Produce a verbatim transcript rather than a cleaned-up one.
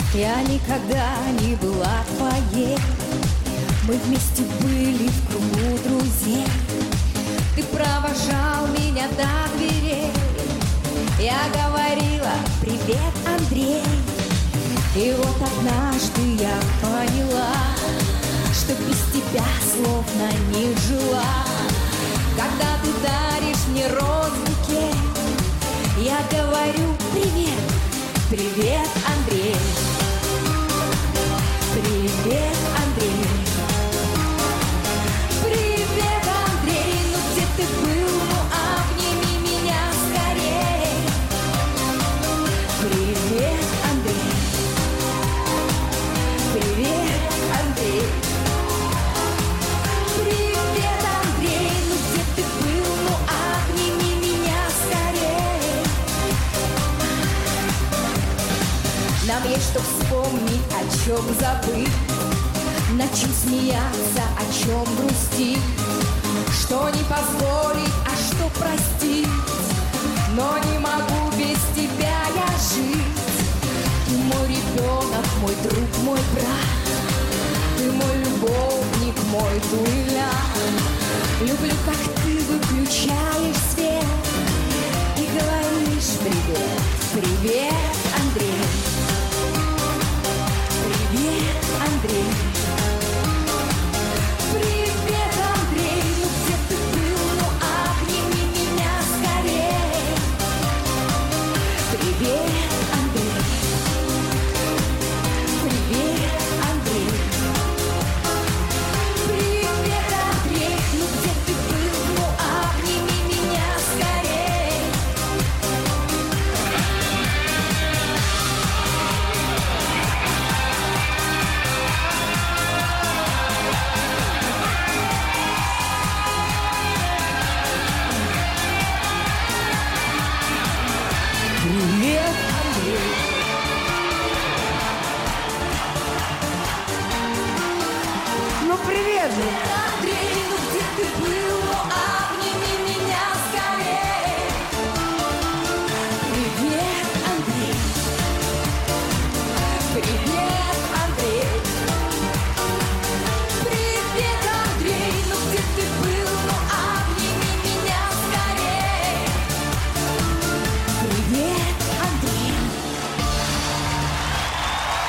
Я никогда не была твоей. Мы вместе были в кругу друзей. Ты провожал меня до дверей. Я говорила: привет, Андрей. И вот однажды я поняла, что без тебя словно не жила. Когда ты даришь мне розы, я говорю: привет, привет, Андрей. Привет, Андрей. Привет, Андрей. Ну где ты был? Ну обними меня скорей. Привет, Андрей. Привет, Андрей. Привет, Андрей. Ну где ты был? Ну обними меня скорей. Нам есть что вспомнить, о чем забыть, над чем смеяться, о чем грустить, что не позволить, а что простить. Но не могу без тебя я жить. Ты мой ребенок, мой друг, мой брат. Ты мой любовник, мой дуэлян. Люблю, как ты выключаешь свет и говоришь: привет, привет, Андрей. Привет, Андрей. Привет, Андрей. Ну где ты был? Ну обними меня скорей. Привет, Андрей. Привет, Андрей. Привет, Андрей. Ну где ты был? Ну обними меня скорей. Привет, Андрей. Ну, привет же. Андрей, ну где ты был? Ну